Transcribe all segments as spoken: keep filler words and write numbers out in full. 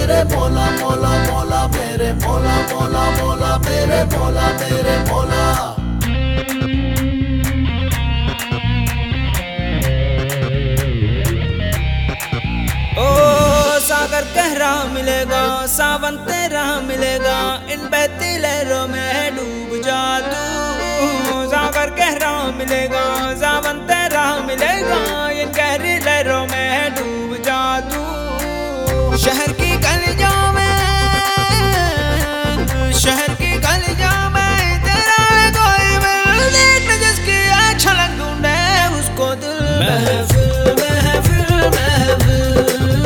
मेरे मौला मौला मौला मेरे मौला मौला मौला मेरे मौला मेरे मौला। सागर गहरा मिलेगा, सावन तेरा मिलेगा, इन बहती लहरों में डूब जा तू। सागर गहरा मिलेगा, सावन तेरा मिलेगा, इन गहरी लहरों में डूब जा तू। शहर की गलियों में, शहर की गलियों में तेरा कोई मिल देख, जिसकी छलक ढूंढे उसको दिल। महफिल महफिल महफिल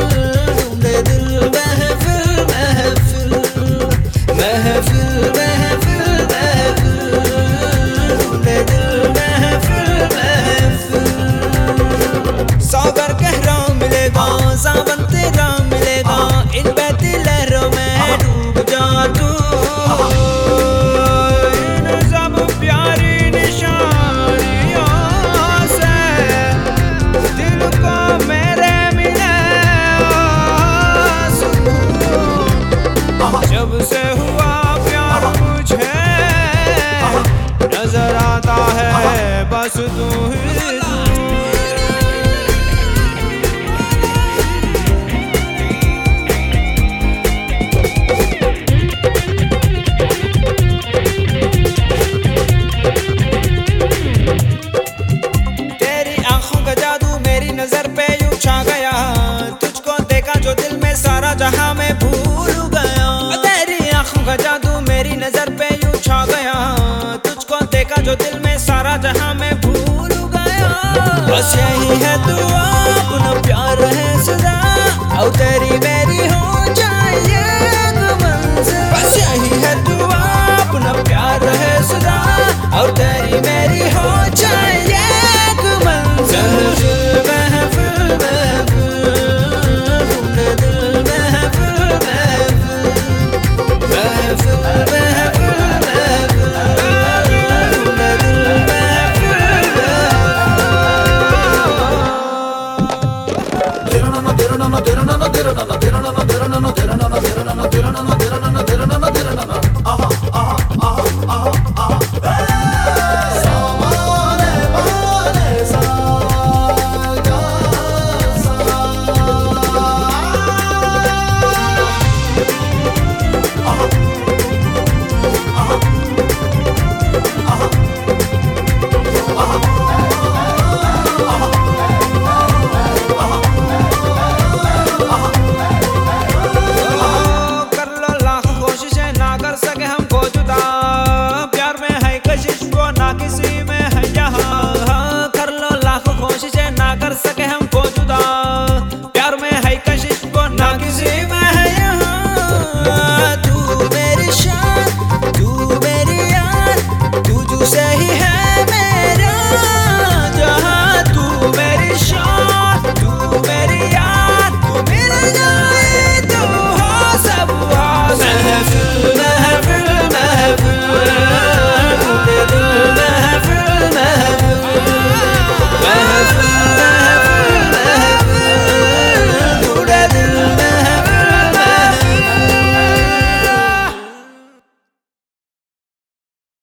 सागर गहरा मिलेगा, सावन तेरा मिलेगा, इन बहती लहरों में डूब जा तू। इन सब प्यारी निशानियों से दिल को मेरे मिले सुकून। जब से हुआ प्यार मुझे नजर आता है बस तू ही। नजर पे यूं छा गया, तुझको देखा जो दिल में सारा जहां मैं भूल गया। तेरी आंखों का जादू मेरी नजर पे यूं छा गया, तुझको देखा जो दिल में सारा जहां मैं भूल गया। बस यही है दुआ, अपना प्यार है सदा, और तेरी मेरी हो।